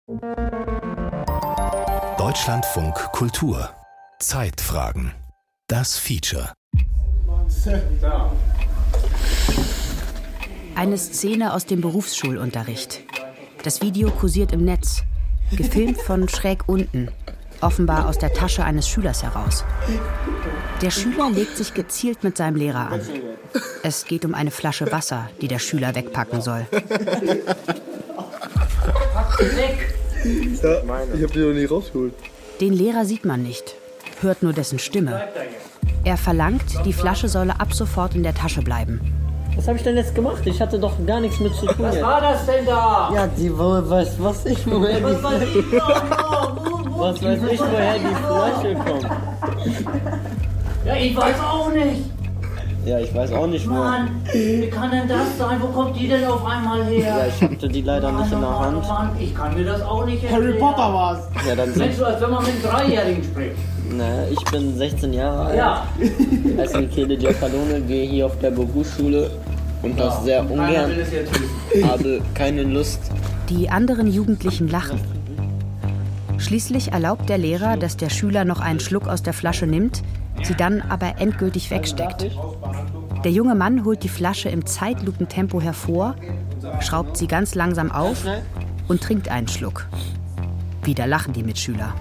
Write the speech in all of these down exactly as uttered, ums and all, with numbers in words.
Deutschlandfunk Kultur. Zeitfragen. Das Feature. Eine Szene aus dem Berufsschulunterricht. Das Video kursiert im Netz. Gefilmt von schräg unten. Offenbar aus der Tasche eines Schülers heraus. Der Schüler legt sich gezielt mit seinem Lehrer an. Es geht um eine Flasche Wasser, die der Schüler wegpacken soll. Weg! Ja, ich hab die noch nie rausgeholt. Den Lehrer sieht man nicht, hört nur dessen Stimme. Er verlangt, die Flasche solle ab sofort in der Tasche bleiben. Was habe ich denn jetzt gemacht? Ich hatte doch gar nichts mit zu tun. Was war das denn da? Ja, die weiß was ich woher die Was weiß ich da? Was weiß ich, woher die Flasche kommt. Ja, ich weiß auch nicht. Ja, ich weiß auch nicht, wo. Mann, wie kann denn das sein? Wo kommt die denn auf einmal her? Ja, ich hatte die leider nicht in der Hand. Mann, ich kann mir das auch nicht erklären. Harry Potter war's. Ja, dann Mensch, du, als wenn man mit einem Dreijährigen spricht. Na, ich bin sechzehn Jahre alt. Ja. Als Michele Diakalone, gehe hier auf der Berufsschule und das sehr ungern. Habe keine Lust. Die anderen Jugendlichen lachen. Schließlich erlaubt der Lehrer, dass der Schüler noch einen Schluck aus der Flasche nimmt, sie dann aber endgültig wegsteckt. Der junge Mann holt die Flasche im Zeitlupentempo hervor, schraubt sie ganz langsam auf und trinkt einen Schluck. Wieder lachen die Mitschüler.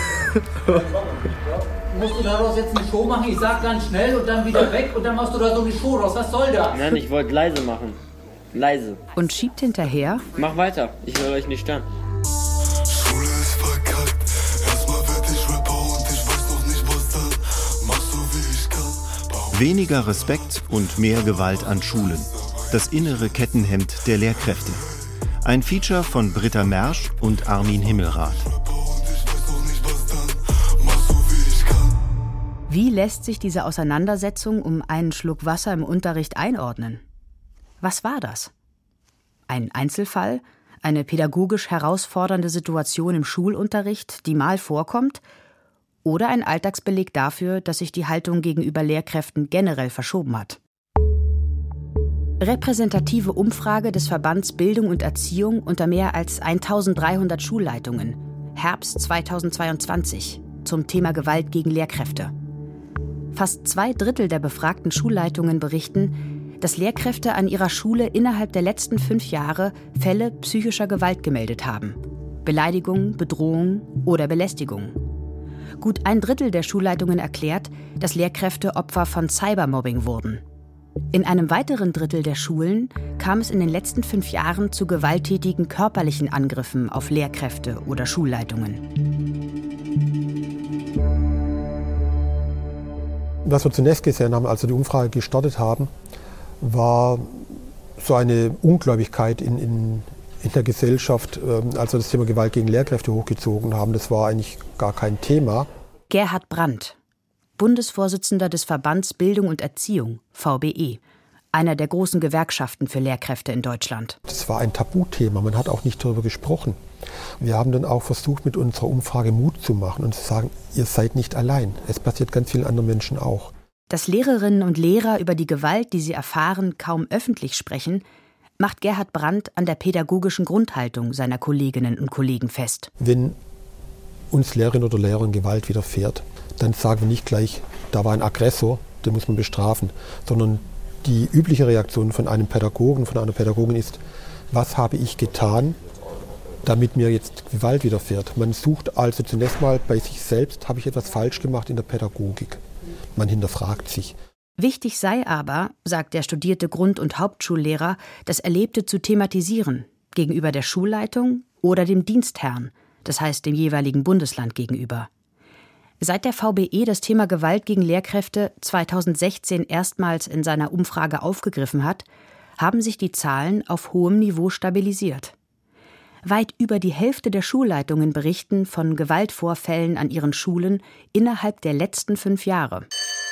Musst du daraus jetzt eine Show machen? Ich sag ganz schnell und dann wieder weg und dann machst du da so eine Show raus. Was soll das? Nein, ich wollte leise machen. Leise. Und schiebt hinterher: Mach weiter, ich will euch nicht stören. Schule ist verkackt, erstmal werd ich Rapper und ich weiß noch nicht, was das. Mach so wie ich kann. Weniger Respekt und mehr Gewalt an Schulen. Das innere Kettenhemd der Lehrkräfte. Ein Feature von Britta Mersch und Armin Himmelrath. Wie lässt sich diese Auseinandersetzung um einen Schluck Wasser im Unterricht einordnen? Was war das? Ein Einzelfall? Eine pädagogisch herausfordernde Situation im Schulunterricht, die mal vorkommt? Oder ein Alltagsbeleg dafür, dass sich die Haltung gegenüber Lehrkräften generell verschoben hat? Repräsentative Umfrage des Verbands Bildung und Erziehung unter mehr als eintausenddreihundert Schulleitungen. Herbst zweitausendzweiundzwanzig. Zum Thema Gewalt gegen Lehrkräfte. Fast zwei Drittel der befragten Schulleitungen berichten, dass Lehrkräfte an ihrer Schule innerhalb der letzten fünf Jahre Fälle psychischer Gewalt gemeldet haben. Beleidigung, Bedrohung oder Belästigung. Gut ein Drittel der Schulleitungen erklärt, dass Lehrkräfte Opfer von Cybermobbing wurden. In einem weiteren Drittel der Schulen kam es in den letzten fünf Jahren zu gewalttätigen körperlichen Angriffen auf Lehrkräfte oder Schulleitungen. Was wir zunächst gesehen haben, als wir die Umfrage gestartet haben, war so eine Ungläubigkeit in, in, in der Gesellschaft, als wir das Thema Gewalt gegen Lehrkräfte hochgezogen haben. Das war eigentlich gar kein Thema. Gerhard Brandt, Bundesvorsitzender des Verbands Bildung und Erziehung, V B E, einer der großen Gewerkschaften für Lehrkräfte in Deutschland. Das war ein Tabuthema, man hat auch nicht darüber gesprochen. Wir haben dann auch versucht, mit unserer Umfrage Mut zu machen und zu sagen, ihr seid nicht allein. Es passiert ganz vielen anderen Menschen auch. Dass Lehrerinnen und Lehrer über die Gewalt, die sie erfahren, kaum öffentlich sprechen, macht Gerhard Brandt an der pädagogischen Grundhaltung seiner Kolleginnen und Kollegen fest. Wenn uns Lehrerin oder Lehrerin Gewalt widerfährt, dann sagen wir nicht gleich, da war ein Aggressor, den muss man bestrafen, sondern die übliche Reaktion von einem Pädagogen, von einer Pädagogin ist, was habe ich getan, damit mir jetzt Gewalt widerfährt. Man sucht also zunächst mal bei sich selbst, habe ich etwas falsch gemacht in der Pädagogik. Man hinterfragt sich. Wichtig sei aber, sagt der studierte Grund- und Hauptschullehrer, das Erlebte zu thematisieren, gegenüber der Schulleitung oder dem Dienstherrn, das heißt dem jeweiligen Bundesland gegenüber. Seit der V B E das Thema Gewalt gegen Lehrkräfte zweitausendsechzehn erstmals in seiner Umfrage aufgegriffen hat, haben sich die Zahlen auf hohem Niveau stabilisiert. Weit über die Hälfte der Schulleitungen berichten von Gewaltvorfällen an ihren Schulen innerhalb der letzten fünf Jahre.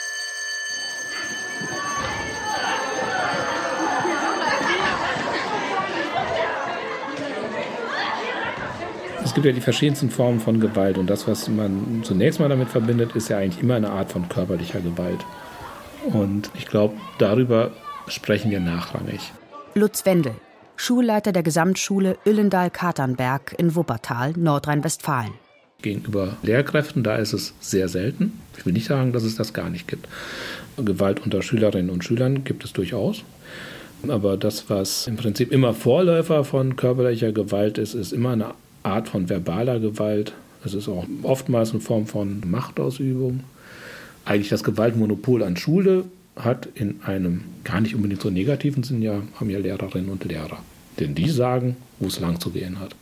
Es gibt ja die verschiedensten Formen von Gewalt und das, was man zunächst mal damit verbindet, ist ja eigentlich immer eine Art von körperlicher Gewalt. Und ich glaube, darüber sprechen wir nachrangig. Lutz Wendel, Schulleiter der Gesamtschule Uellendal-Katernberg in Wuppertal, Nordrhein-Westfalen. Gegenüber Lehrkräften, da ist es sehr selten. Ich will nicht sagen, dass es das gar nicht gibt. Gewalt unter Schülerinnen und Schülern gibt es durchaus. Aber das, was im Prinzip immer Vorläufer von körperlicher Gewalt ist, ist immer eine Art von verbaler Gewalt. Es ist auch oftmals eine Form von Machtausübung. Eigentlich das Gewaltmonopol an Schule hat in einem gar nicht unbedingt so negativen Sinn ja, haben ja Lehrerinnen und Lehrer. Denn die sagen, wo es lang zu gehen hat.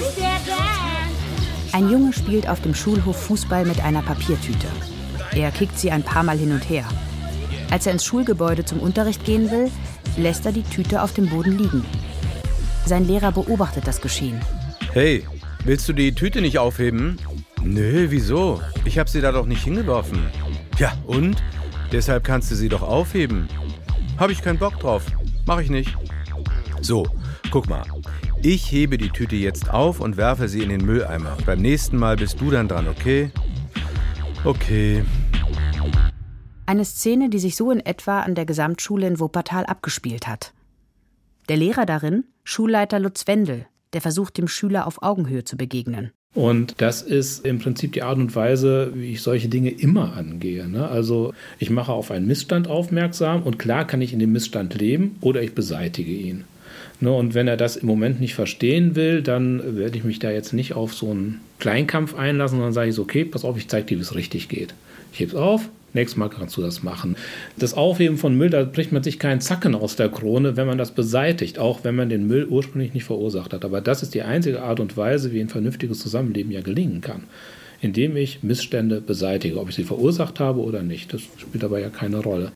Ein Junge spielt auf dem Schulhof Fußball mit einer Papiertüte. Er kickt sie ein paar Mal hin und her. Als er ins Schulgebäude zum Unterricht gehen will, lässt er die Tüte auf dem Boden liegen. Sein Lehrer beobachtet das Geschehen. Hey, willst du die Tüte nicht aufheben? Nö, wieso? Ich habe sie da doch nicht hingeworfen. Ja, und? Deshalb kannst du sie doch aufheben. Habe ich keinen Bock drauf. Mach ich nicht. So, guck mal. Ich hebe die Tüte jetzt auf und werfe sie in den Mülleimer. Beim nächsten Mal bist du dann dran, okay? Okay. Eine Szene, die sich so in etwa an der Gesamtschule in Wuppertal abgespielt hat. Der Lehrer darin, Schulleiter Lutz Wendel, der versucht, dem Schüler auf Augenhöhe zu begegnen. Und das ist im Prinzip die Art und Weise, wie ich solche Dinge immer angehe. Ne? Also ich mache auf einen Missstand aufmerksam und klar kann ich in dem Missstand leben oder ich beseitige ihn. Ne? Und wenn er das im Moment nicht verstehen will, dann werde ich mich da jetzt nicht auf so einen Kleinkampf einlassen, sondern sage ich so, okay, pass auf, ich zeige dir, wie es richtig geht. Ich hebe es auf. Nächstes Mal kannst du das machen. Das Aufheben von Müll, da bricht man sich keinen Zacken aus der Krone, wenn man das beseitigt, auch wenn man den Müll ursprünglich nicht verursacht hat. Aber das ist die einzige Art und Weise, wie ein vernünftiges Zusammenleben ja gelingen kann. Indem ich Missstände beseitige, ob ich sie verursacht habe oder nicht. Das spielt aber ja keine Rolle.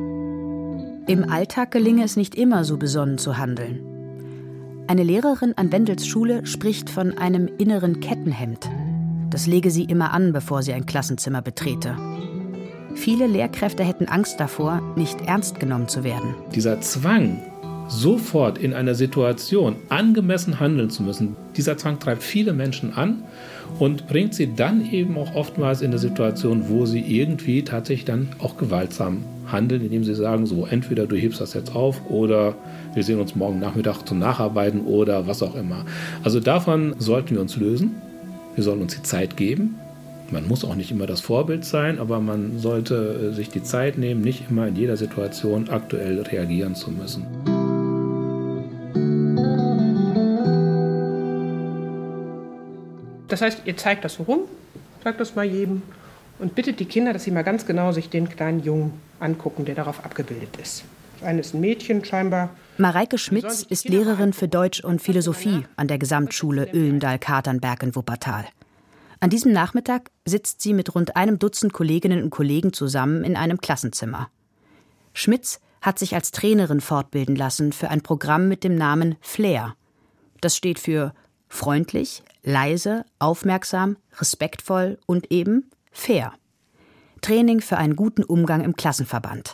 Im Alltag gelinge es nicht immer, so besonnen zu handeln. Eine Lehrerin an Wendels Schule spricht von einem inneren Kettenhemd. Das lege sie immer an, bevor sie ein Klassenzimmer betrete. Viele Lehrkräfte hätten Angst davor, nicht ernst genommen zu werden. Dieser Zwang, sofort in einer Situation angemessen handeln zu müssen, dieser Zwang treibt viele Menschen an und bringt sie dann eben auch oftmals in eine Situation, wo sie irgendwie tatsächlich dann auch gewaltsam handeln, indem sie sagen, so entweder du hebst das jetzt auf oder wir sehen uns morgen Nachmittag zum Nacharbeiten oder was auch immer. Also davon sollten wir uns lösen. Wir sollen uns die Zeit geben. Man muss auch nicht immer das Vorbild sein, aber man sollte sich die Zeit nehmen, nicht immer in jeder Situation aktuell reagieren zu müssen. Das heißt, ihr zeigt das so rum, sagt das mal jedem und bittet die Kinder, dass sie mal ganz genau sich den kleinen Jungen angucken, der darauf abgebildet ist. Das eine ist ein Mädchen scheinbar. Mareike Schmitz ist Lehrerin für Deutsch und Philosophie an der Gesamtschule Uellendal-Katernberg in Wuppertal. An diesem Nachmittag sitzt sie mit rund einem Dutzend Kolleginnen und Kollegen zusammen in einem Klassenzimmer. Schmitz hat sich als Trainerin fortbilden lassen für ein Programm mit dem Namen Flair. Das steht für freundlich, leise, aufmerksam, respektvoll und eben fair. Training für einen guten Umgang im Klassenverband.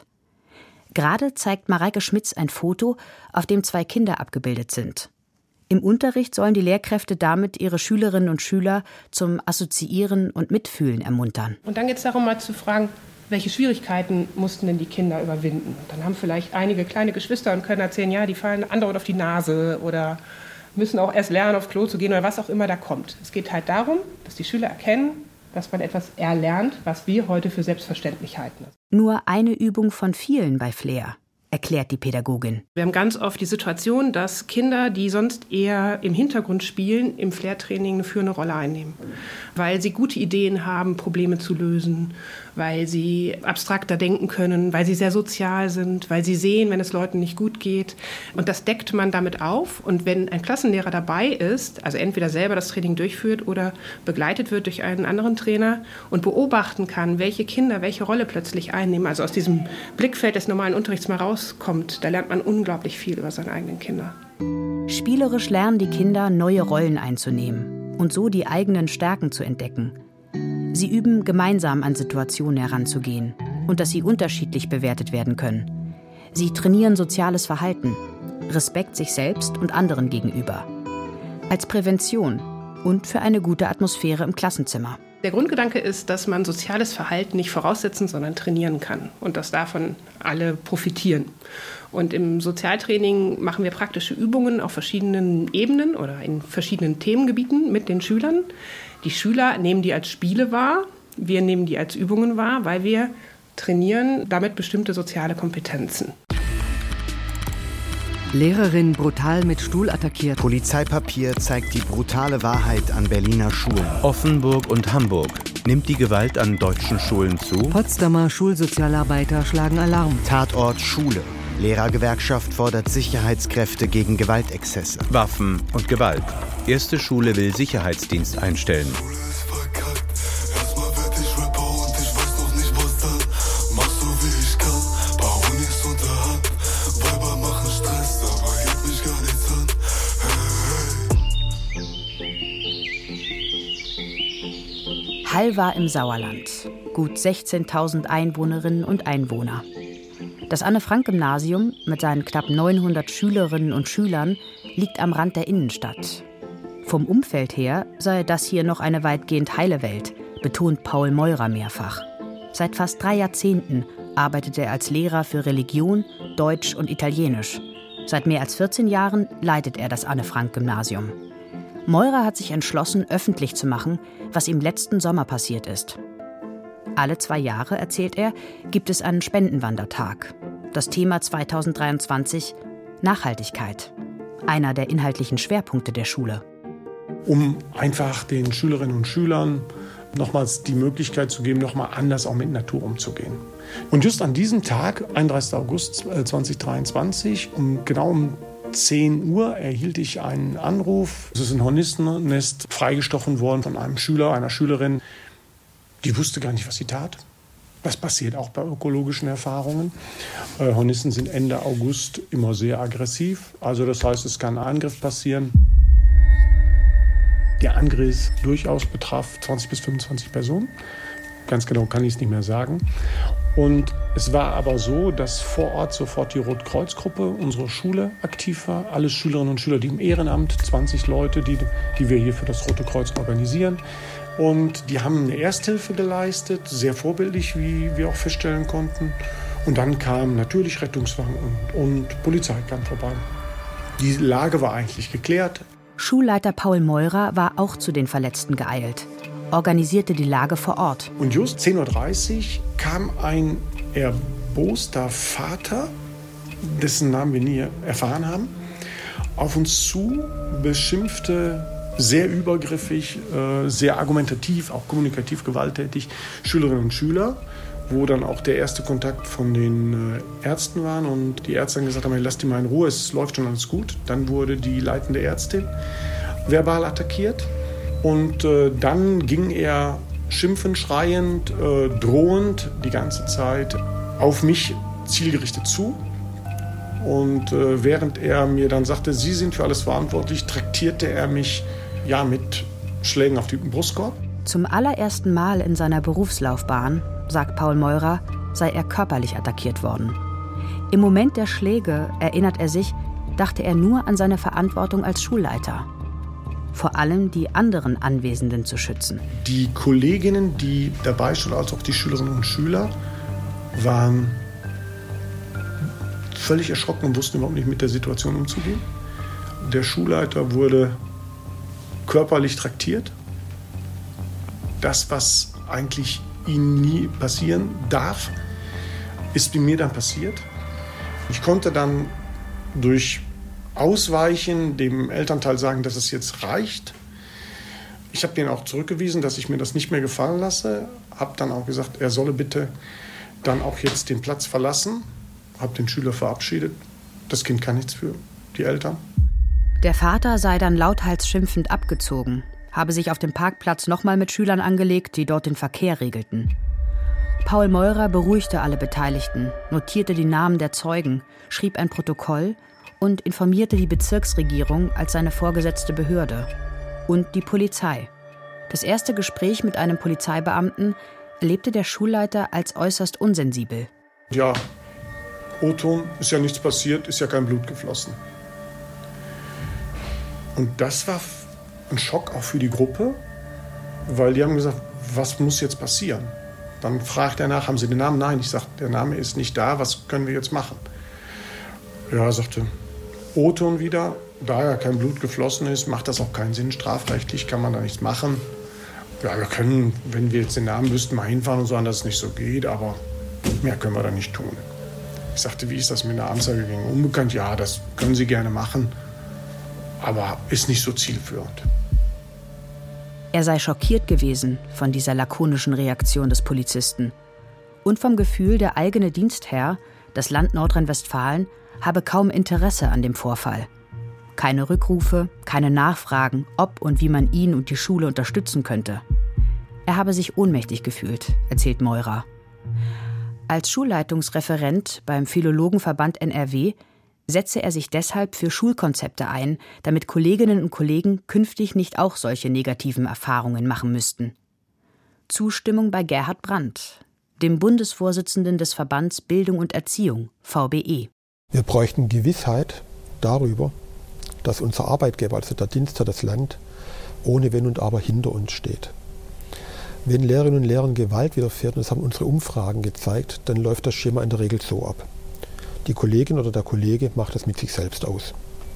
Gerade zeigt Mareike Schmitz ein Foto, auf dem zwei Kinder abgebildet sind. Im Unterricht sollen die Lehrkräfte damit ihre Schülerinnen und Schüler zum Assoziieren und Mitfühlen ermuntern. Und dann geht es darum, mal zu fragen, welche Schwierigkeiten mussten denn die Kinder überwinden? Und dann haben vielleicht einige kleine Geschwister und können erzählen, ja, die fallen andauernd auf die Nase oder müssen auch erst lernen, aufs Klo zu gehen oder was auch immer da kommt. Es geht halt darum, dass die Schüler erkennen, dass man etwas erlernt, was wir heute für selbstverständlich halten. Nur eine Übung von vielen bei Flair, erklärt die Pädagogin. Wir haben ganz oft die Situation, dass Kinder, die sonst eher im Hintergrund spielen, im Flair-Training eine führende Rolle einnehmen. Weil sie gute Ideen haben, Probleme zu lösen, weil sie abstrakter denken können, weil sie sehr sozial sind, weil sie sehen, wenn es Leuten nicht gut geht. Und das deckt man damit auf. Und wenn ein Klassenlehrer dabei ist, also entweder selber das Training durchführt oder begleitet wird durch einen anderen Trainer und beobachten kann, welche Kinder welche Rolle plötzlich einnehmen, also aus diesem Blickfeld des normalen Unterrichts mal rauskommt, da lernt man unglaublich viel über seine eigenen Kinder. Spielerisch lernen die Kinder, neue Rollen einzunehmen und so die eigenen Stärken zu entdecken. Sie üben, gemeinsam an Situationen heranzugehen und dass sie unterschiedlich bewertet werden können. Sie trainieren soziales Verhalten, Respekt sich selbst und anderen gegenüber. Als Prävention und für eine gute Atmosphäre im Klassenzimmer. Der Grundgedanke ist, dass man soziales Verhalten nicht voraussetzen, sondern trainieren kann und dass davon alle profitieren. Und im Sozialtraining machen wir praktische Übungen auf verschiedenen Ebenen oder in verschiedenen Themengebieten mit den Schülern. Die Schüler nehmen die als Spiele wahr, wir nehmen die als Übungen wahr, weil wir trainieren damit bestimmte soziale Kompetenzen. Lehrerin brutal mit Stuhl attackiert. Polizeipapier zeigt die brutale Wahrheit an Berliner Schulen. Offenburg und Hamburg. Nimmt die Gewalt an deutschen Schulen zu? Potsdamer Schulsozialarbeiter schlagen Alarm. Tatort Schule. Lehrergewerkschaft fordert Sicherheitskräfte gegen Gewaltexzesse. Waffen und Gewalt. Erste Schule will Sicherheitsdienst einstellen. Hall war im Sauerland. Gut sechzehntausend Einwohnerinnen und Einwohner. Das Anne-Frank-Gymnasium mit seinen knapp neunhundert Schülerinnen und Schülern liegt am Rand der Innenstadt. Vom Umfeld her sei das hier noch eine weitgehend heile Welt, betont Paul Meurer mehrfach. Seit fast drei Jahrzehnten arbeitet er als Lehrer für Religion, Deutsch und Italienisch. Seit mehr als vierzehn Jahren leitet er das Anne-Frank-Gymnasium. Meurer hat sich entschlossen, öffentlich zu machen, was ihm letzten Sommer passiert ist. Alle zwei Jahre, erzählt er, gibt es einen Spendenwandertag. Das Thema zweitausenddreiundzwanzig: Nachhaltigkeit. Einer der inhaltlichen Schwerpunkte der Schule. Um einfach den Schülerinnen und Schülern nochmals die Möglichkeit zu geben, nochmal anders auch mit Natur umzugehen. Und just an diesem Tag, einunddreißigsten August zweitausenddreiundzwanzig, um genau um zehn Uhr erhielt ich einen Anruf. Es ist ein Hornissennest freigestochen worden von einem Schüler, einer Schülerin. Die wusste gar nicht, was sie tat. Das passiert auch bei ökologischen Erfahrungen. Äh, Hornissen sind Ende August immer sehr aggressiv. Also das heißt, es kann ein Angriff passieren. Der Angriff durchaus betraf zwanzig bis fünfundzwanzig Personen. Ganz genau kann ich es nicht mehr sagen. Und es war aber so, dass vor Ort sofort die Rotkreuz-Gruppe unserer Schule aktiv war. Alle Schülerinnen und Schüler, die im Ehrenamt, zwanzig Leute, die, die wir hier für das Rote Kreuz organisieren. Und die haben eine Ersthilfe geleistet, sehr vorbildlich, wie wir auch feststellen konnten. Und dann kam natürlich Rettungswagen und, und Polizei kam vorbei. Die Lage war eigentlich geklärt. Schulleiter Paul Meurer war auch zu den Verletzten geeilt, organisierte die Lage vor Ort. Und just zehn Uhr dreißig kam ein erboster Vater, dessen Namen wir nie erfahren haben, auf uns zu, beschimpfte sehr übergriffig, sehr argumentativ, auch kommunikativ gewalttätig Schülerinnen und Schüler, wo dann auch der erste Kontakt von den Ärzten war und die Ärzte dann gesagt haben, lasst die mal in Ruhe, es läuft schon alles gut. Dann wurde die leitende Ärztin verbal attackiert und äh, dann ging er schimpfend, schreiend, äh, drohend die ganze Zeit auf mich zielgerichtet zu. Und äh, während er mir dann sagte, Sie sind für alles verantwortlich, traktierte er mich ja, mit Schlägen auf den Brustkorb. Zum allerersten Mal in seiner Berufslaufbahn, sagt Paul Meurer, sei er körperlich attackiert worden. Im Moment der Schläge, erinnert er sich, dachte er nur an seine Verantwortung als Schulleiter. Vor allem die anderen Anwesenden zu schützen. Die Kolleginnen, die dabei standen, als auch die Schülerinnen und Schüler, waren völlig erschrocken und wussten überhaupt nicht mit der Situation umzugehen. Der Schulleiter wurde körperlich traktiert. Das, was eigentlich ihm nie passieren darf, ist bei mir dann passiert. Ich konnte dann durch Ausweichen dem Elternteil sagen, dass es jetzt reicht. Ich habe den auch zurückgewiesen, dass ich mir das nicht mehr gefallen lasse. Habe dann auch gesagt, er solle bitte dann auch jetzt den Platz verlassen. Habe den Schüler verabschiedet. Das Kind kann nichts für die Eltern. Der Vater sei dann lauthals schimpfend abgezogen, habe sich auf dem Parkplatz nochmal mit Schülern angelegt, die dort den Verkehr regelten. Paul Meurer beruhigte alle Beteiligten, notierte die Namen der Zeugen, schrieb ein Protokoll und informierte die Bezirksregierung als seine vorgesetzte Behörde und die Polizei. Das erste Gespräch mit einem Polizeibeamten erlebte der Schulleiter als äußerst unsensibel. Ja, O-Ton, ist ja nichts passiert, ist ja kein Blut geflossen. Und das war ein Schock auch für die Gruppe, weil die haben gesagt, was muss jetzt passieren? Dann fragt er nach, haben Sie den Namen? Nein, ich sage, der Name ist nicht da, was können wir jetzt machen? Ja, er sagte, O-Ton wieder, da ja kein Blut geflossen ist, macht das auch keinen Sinn, strafrechtlich kann man da nichts machen. Ja, wir können, wenn wir jetzt den Namen wüssten, mal hinfahren und sagen, dass es nicht so geht, aber mehr können wir da nicht tun. Ich sagte, wie ist das mit einer Anzeige gegen Unbekannt? Ja, das können Sie gerne machen, aber ist nicht so zielführend. Er sei schockiert gewesen von dieser lakonischen Reaktion des Polizisten und vom Gefühl, der eigene Dienstherr, das Land Nordrhein-Westfalen, habe kaum Interesse an dem Vorfall. Keine Rückrufe, keine Nachfragen, ob und wie man ihn und die Schule unterstützen könnte. Er habe sich ohnmächtig gefühlt, erzählt Meurer. Als Schulleitungsreferent beim Philologenverband N R W setze er sich deshalb für Schulkonzepte ein, damit Kolleginnen und Kollegen künftig nicht auch solche negativen Erfahrungen machen müssten. Zustimmung bei Gerhard Brandt, dem Bundesvorsitzenden des Verbands Bildung und Erziehung, V B E. Wir bräuchten Gewissheit darüber, dass unser Arbeitgeber, also der Dienstherr, das Land, ohne Wenn und Aber hinter uns steht. Wenn Lehrerinnen und Lehrern Gewalt widerfährt, und das haben unsere Umfragen gezeigt, dann läuft das Schema in der Regel so ab. Die Kollegin oder der Kollege macht das mit sich selbst aus.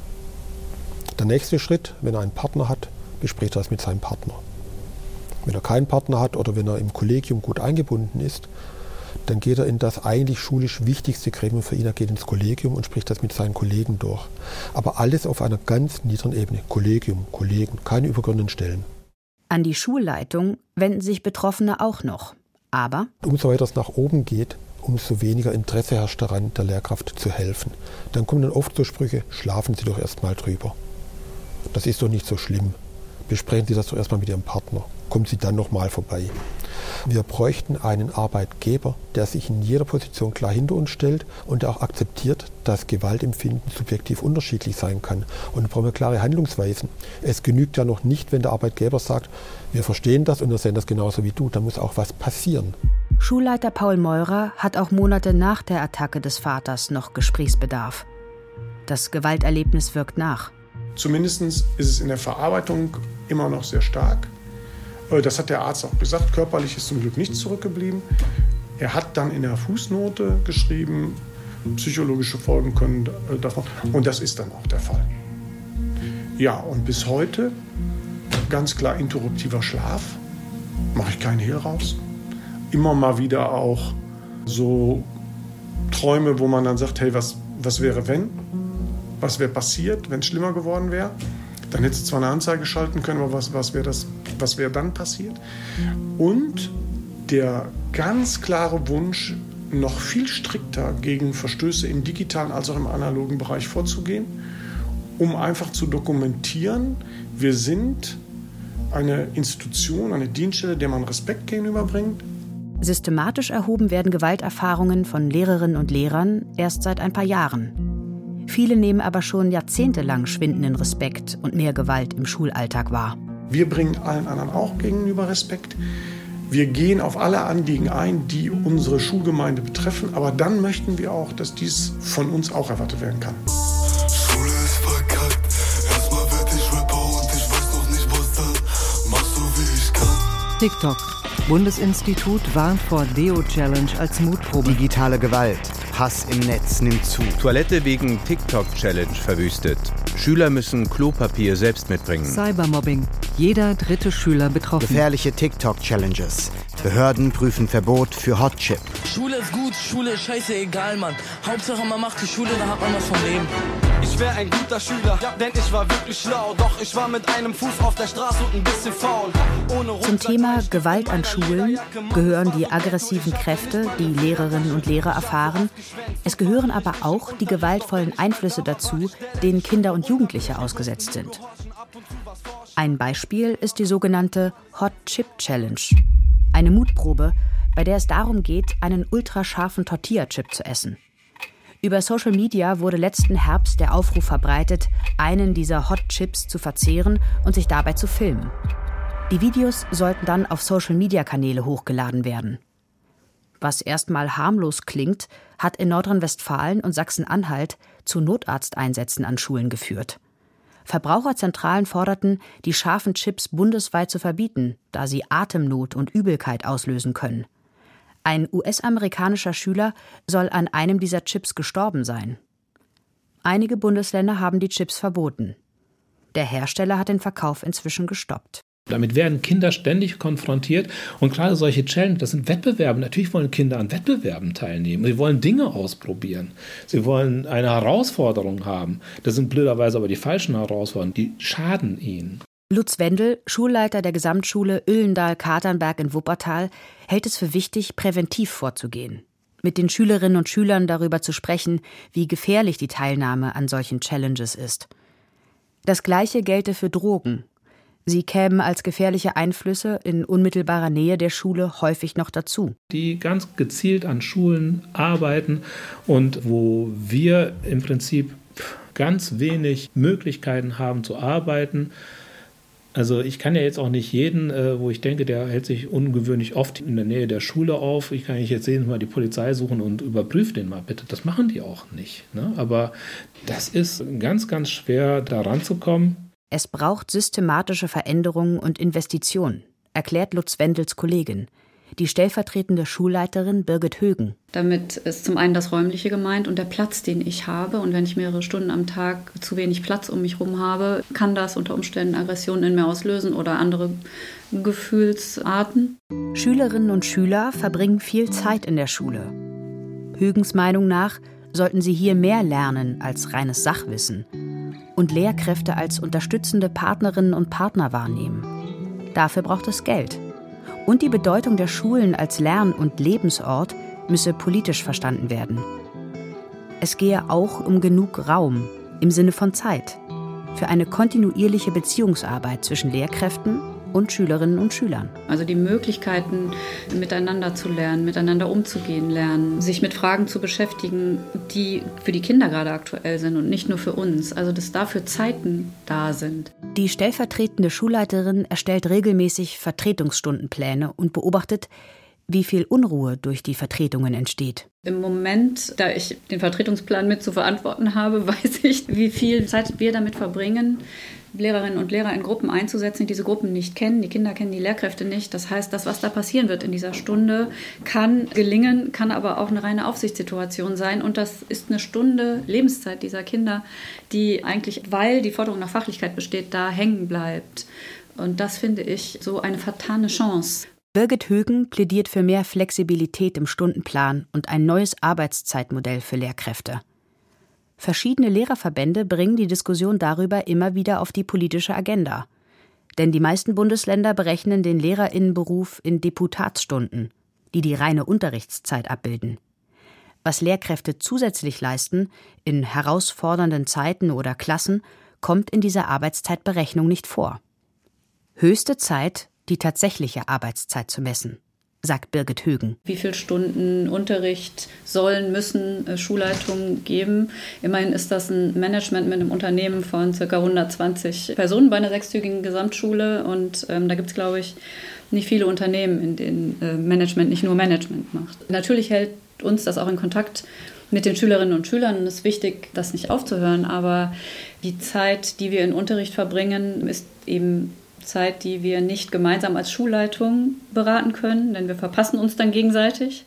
Der nächste Schritt, wenn er einen Partner hat, bespricht er das mit seinem Partner. Wenn er keinen Partner hat oder wenn er im Kollegium gut eingebunden ist, dann geht er in das eigentlich schulisch wichtigste Gremium für ihn, er geht ins Kollegium und spricht das mit seinen Kollegen durch. Aber alles auf einer ganz niedrigen Ebene. Kollegium, Kollegen, keine übergeordneten Stellen. An die Schulleitung wenden sich Betroffene auch noch. Aber umso weiter es nach oben geht, umso weniger Interesse herrscht daran, der Lehrkraft zu helfen. Dann kommen dann oft so Sprüche, schlafen Sie doch erst mal drüber. Das ist doch nicht so schlimm. Besprechen Sie das doch erst mal mit Ihrem Partner. Kommen Sie dann noch mal vorbei. Wir bräuchten einen Arbeitgeber, der sich in jeder Position klar hinter uns stellt und der auch akzeptiert, dass Gewaltempfinden subjektiv unterschiedlich sein kann. Und wir brauchen klare Handlungsweisen. Es genügt ja noch nicht, wenn der Arbeitgeber sagt, wir verstehen das und wir sehen das genauso wie du. Da muss auch was passieren. Schulleiter Paul Meurer hat auch Monate nach der Attacke des Vaters noch Gesprächsbedarf. Das Gewalterlebnis wirkt nach. Zumindest ist es in der Verarbeitung immer noch sehr stark. Das hat der Arzt auch gesagt. Körperlich ist zum Glück nichts zurückgeblieben. Er hat dann in der Fußnote geschrieben, psychologische Folgen können davon. Und das ist dann auch der Fall. Ja, und bis heute ganz klar interruptiver Schlaf. Mache ich keinen Hehl raus. Immer mal wieder auch so Träume, wo man dann sagt, hey, was, was wäre wenn? Was wäre passiert, wenn es schlimmer geworden wäre? Dann hättest du zwar eine Anzeige schalten können, aber was, was wäre das, was wäre dann passiert? Und der ganz klare Wunsch, noch viel strikter gegen Verstöße im digitalen als auch im analogen Bereich vorzugehen, um einfach zu dokumentieren, wir sind eine Institution, eine Dienststelle, der man Respekt gegenüberbringt. Systematisch erhoben werden Gewalterfahrungen von Lehrerinnen und Lehrern erst seit ein paar Jahren. Viele nehmen aber schon jahrzehntelang schwindenden Respekt und mehr Gewalt im Schulalltag wahr. Wir bringen allen anderen auch gegenüber Respekt. Wir gehen auf alle Anliegen ein, die unsere Schulgemeinde betreffen. Aber dann möchten wir auch, dass dies von uns auch erwartet werden kann. Schule ist verkackt. Erstmal werd ich Rapper und ich weiß noch nicht, was dann. Mach so, wie ich kann. TikTok. Bundesinstitut warnt vor Deo-Challenge als Mutprobe. Digitale Gewalt. Hass im Netz nimmt zu. Toilette wegen TikTok-Challenge verwüstet. Schüler müssen Klopapier selbst mitbringen. Cybermobbing. Jeder dritte Schüler betroffen. Gefährliche TikTok-Challenges. Behörden prüfen Verbot für Hotchip. Schule ist gut, Schule ist scheiße, egal, Mann. Hauptsache man macht die Schule, da hat man was vom Leben. Ich wäre ein guter Schüler, ja, denn ich war wirklich schlau. Doch ich war mit einem Fuß auf der Straße und ein bisschen faul. Ohne Zum Thema Gewalt an Schulen gehören die aggressiven Kräfte, die Lehrerinnen und Lehrer erfahren. Es gehören aber auch die gewaltvollen Einflüsse dazu, denen Kinder und Jugendliche ausgesetzt sind. Ein Beispiel ist die sogenannte Hot Chip Challenge. Eine Mutprobe, bei der es darum geht, einen ultrascharfen Tortilla-Chip zu essen. Über Social Media wurde letzten Herbst der Aufruf verbreitet, einen dieser Hot Chips zu verzehren und sich dabei zu filmen. Die Videos sollten dann auf Social-Media-Kanäle hochgeladen werden. Was erstmal harmlos klingt, hat in Nordrhein-Westfalen und Sachsen-Anhalt zu Notarzteinsätzen an Schulen geführt. Verbraucherzentralen forderten, die scharfen Chips bundesweit zu verbieten, da sie Atemnot und Übelkeit auslösen können. Ein U S-amerikanischer Schüler soll an einem dieser Chips gestorben sein. Einige Bundesländer haben die Chips verboten. Der Hersteller hat den Verkauf inzwischen gestoppt. Damit werden Kinder ständig konfrontiert und gerade solche Challenges, das sind Wettbewerbe. Natürlich wollen Kinder an Wettbewerben teilnehmen. Sie wollen Dinge ausprobieren. Sie wollen eine Herausforderung haben. Das sind blöderweise aber die falschen Herausforderungen, die schaden ihnen. Lutz Wendel, Schulleiter der Gesamtschule Uellendahl-Katernberg in Wuppertal, hält es für wichtig, präventiv vorzugehen. Mit den Schülerinnen und Schülern darüber zu sprechen, wie gefährlich die Teilnahme an solchen Challenges ist. Das Gleiche gelte für Drogen. Sie kämen als gefährliche Einflüsse in unmittelbarer Nähe der Schule häufig noch dazu. Die ganz gezielt an Schulen arbeiten und wo wir im Prinzip ganz wenig Möglichkeiten haben zu arbeiten. Also ich kann ja jetzt auch nicht jeden, wo ich denke, der hält sich ungewöhnlich oft in der Nähe der Schule auf. Ich kann nicht jetzt jedes Mal die Polizei suchen und überprüfe den mal bitte. Das machen die auch nicht. Ne? Aber das ist ganz, ganz schwer, da ranzukommen. Es braucht systematische Veränderungen und Investitionen, erklärt Lutz Wendels Kollegin, die stellvertretende Schulleiterin Birgit Högen. Damit ist zum einen das Räumliche gemeint und der Platz, den ich habe. Und wenn ich mehrere Stunden am Tag zu wenig Platz um mich herum habe, kann das unter Umständen Aggressionen in mir auslösen oder andere Gefühlsarten. Schülerinnen und Schüler verbringen viel Zeit in der Schule. Högens Meinung nach sollten sie hier mehr lernen als reines Sachwissen und Lehrkräfte als unterstützende Partnerinnen und Partner wahrnehmen. Dafür braucht es Geld. Und die Bedeutung der Schulen als Lern- und Lebensort müsse politisch verstanden werden. Es gehe auch um genug Raum, im Sinne von Zeit, für eine kontinuierliche Beziehungsarbeit zwischen Lehrkräften und Schülerinnen und Schülern. Also die Möglichkeiten, miteinander zu lernen, miteinander umzugehen lernen, sich mit Fragen zu beschäftigen, die für die Kinder gerade aktuell sind und nicht nur für uns. Also dass dafür Zeiten da sind. Die stellvertretende Schulleiterin erstellt regelmäßig Vertretungsstundenpläne und beobachtet, wie viel Unruhe durch die Vertretungen entsteht. Im Moment, da ich den Vertretungsplan mit zu verantworten habe, weiß ich, wie viel Zeit wir damit verbringen, Lehrerinnen und Lehrer in Gruppen einzusetzen, die diese Gruppen nicht kennen. Die Kinder kennen die Lehrkräfte nicht. Das heißt, das, was da passieren wird in dieser Stunde, kann gelingen, kann aber auch eine reine Aufsichtssituation sein. Und das ist eine Stunde Lebenszeit dieser Kinder, die eigentlich, weil die Forderung nach Fachlichkeit besteht, da hängen bleibt. Und das finde ich so eine vertane Chance. Birgit Högen plädiert für mehr Flexibilität im Stundenplan und ein neues Arbeitszeitmodell für Lehrkräfte. Verschiedene Lehrerverbände bringen die Diskussion darüber immer wieder auf die politische Agenda. Denn die meisten Bundesländer berechnen den Lehrerinnenberuf in Deputatsstunden, die die reine Unterrichtszeit abbilden. Was Lehrkräfte zusätzlich leisten, in herausfordernden Zeiten oder Klassen, kommt in dieser Arbeitszeitberechnung nicht vor. Höchste Zeit, die tatsächliche Arbeitszeit zu messen, sagt Birgit Högen. Wie viele Stunden Unterricht sollen, müssen äh, Schulleitungen geben? Immerhin ist das ein Management mit einem Unternehmen von ca. hundertzwanzig Personen bei einer sechszügigen Gesamtschule. Und ähm, da gibt es, glaube ich, nicht viele Unternehmen, in denen äh, Management nicht nur Management macht. Natürlich hält uns das auch in Kontakt mit den Schülerinnen und Schülern. Und es ist wichtig, das nicht aufzuhören. Aber die Zeit, die wir in Unterricht verbringen, ist eben Zeit, die wir nicht gemeinsam als Schulleitung beraten können, denn wir verpassen uns dann gegenseitig.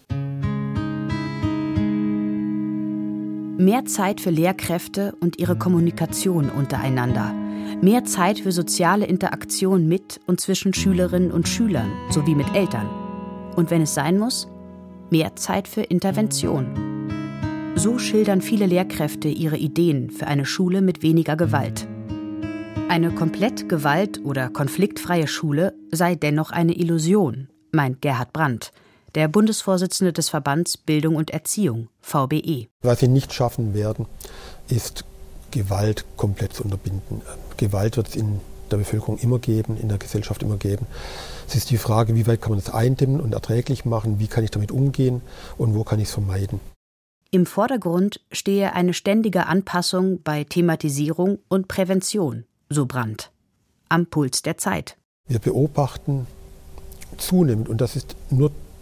Mehr Zeit für Lehrkräfte und ihre Kommunikation untereinander. Mehr Zeit für soziale Interaktion mit und zwischen Schülerinnen und Schülern sowie mit Eltern. Und wenn es sein muss, mehr Zeit für Intervention. So schildern viele Lehrkräfte ihre Ideen für eine Schule mit weniger Gewalt. Eine komplett gewalt- oder konfliktfreie Schule sei dennoch eine Illusion, meint Gerhard Brandt, der Bundesvorsitzende des Verbands Bildung und Erziehung, V B E. Was sie nicht schaffen werden, ist Gewalt komplett zu unterbinden. Gewalt wird es in der Bevölkerung immer geben, in der Gesellschaft immer geben. Es ist die Frage, wie weit kann man das eindämmen und erträglich machen, wie kann ich damit umgehen und wo kann ich es vermeiden. Im Vordergrund stehe eine ständige Anpassung bei Thematisierung und Prävention, so Brandt, am Puls der Zeit. Wir beobachten zunehmend, und das ist nur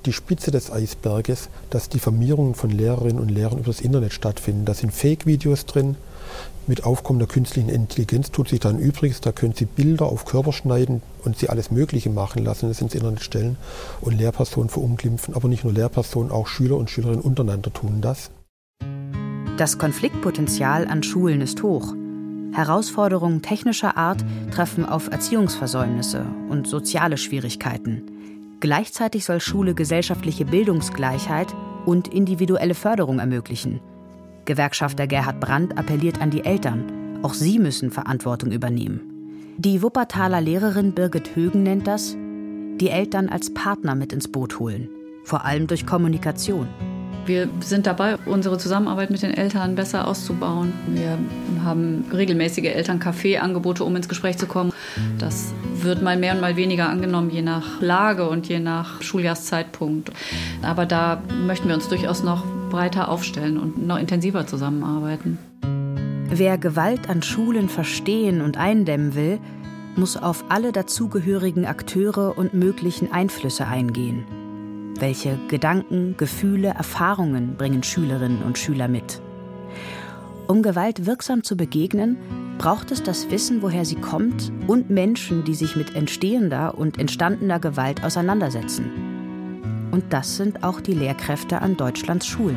die Spitze des Eisberges, dass die Vermehrungen von Lehrerinnen und Lehrern über das Internet stattfinden. Da sind Fake-Videos drin. Mit aufkommender künstlichen Intelligenz tut sich dann Übriges. Da können Sie Bilder auf Körper schneiden und Sie alles Mögliche machen lassen, das ins Internet stellen und Lehrpersonen verunglimpfen. Aber nicht nur Lehrpersonen, auch Schüler und Schülerinnen untereinander tun das. Das Konfliktpotenzial an Schulen ist hoch. Herausforderungen technischer Art treffen auf Erziehungsversäumnisse und soziale Schwierigkeiten. Gleichzeitig soll Schule gesellschaftliche Bildungsgleichheit und individuelle Förderung ermöglichen. Gewerkschafter Gerhard Brandt appelliert an die Eltern. Auch sie müssen Verantwortung übernehmen. Die Wuppertaler Lehrerin Birgit Högen nennt das, die Eltern als Partner mit ins Boot holen. Vor allem durch Kommunikation. Wir sind dabei, unsere Zusammenarbeit mit den Eltern besser auszubauen. Wir haben regelmäßige Elterncafé-Angebote, um ins Gespräch zu kommen. Das wird mal mehr und mal weniger angenommen, je nach Lage und je nach Schuljahrszeitpunkt. Aber da möchten wir uns durchaus noch breiter aufstellen und noch intensiver zusammenarbeiten. Wer Gewalt an Schulen verstehen und eindämmen will, muss auf alle dazugehörigen Akteure und möglichen Einflüsse eingehen. Welche Gedanken, Gefühle, Erfahrungen bringen Schülerinnen und Schüler mit? Um Gewalt wirksam zu begegnen, braucht es das Wissen, woher sie kommt, und Menschen, die sich mit entstehender und entstandener Gewalt auseinandersetzen. Und das sind auch die Lehrkräfte an Deutschlands Schulen.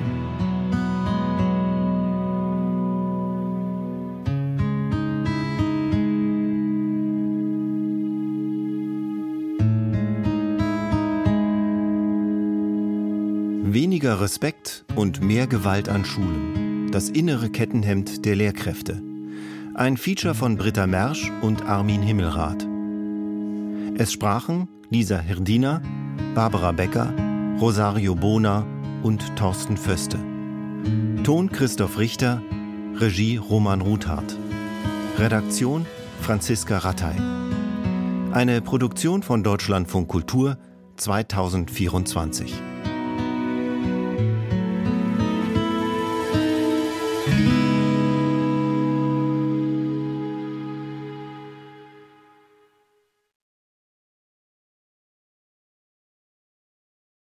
Weniger Respekt und mehr Gewalt an Schulen. Das innere Kettenhemd der Lehrkräfte. Ein Feature von Britta Mersch und Armin Himmelrath. Es sprachen Lisa Hirdina, Barbara Becker, Rosario Bona und Thorsten Föste. Ton Christoph Richter, Regie Roman Ruthardt. Redaktion Franziska Rattay. Eine Produktion von Deutschlandfunk Kultur zweitausendvierundzwanzig.